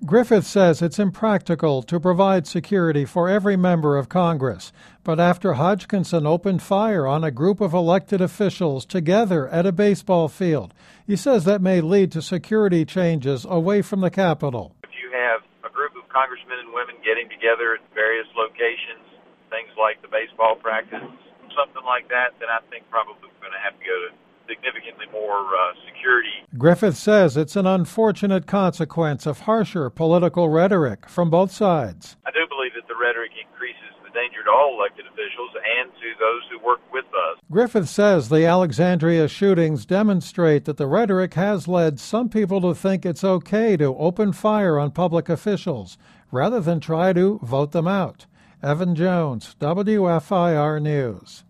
Griffith says it's impractical to provide security for every member of Congress, but after Hodgkinson opened fire on a group of elected officials together at a baseball field, he says that may lead to security changes away from the Capitol. If you have a group of congressmen and women getting together at various locations, things like the baseball practice, something like that, then I think probably we're going to have to go to significantly more security. Griffith says it's an unfortunate consequence of harsher political rhetoric from both sides. I do believe that the rhetoric increases the danger to all elected officials and to those who work with us. Griffith says the Alexandria shootings demonstrate that the rhetoric has led some people to think it's okay to open fire on public officials rather than try to vote them out. Evan Jones, WFIR News.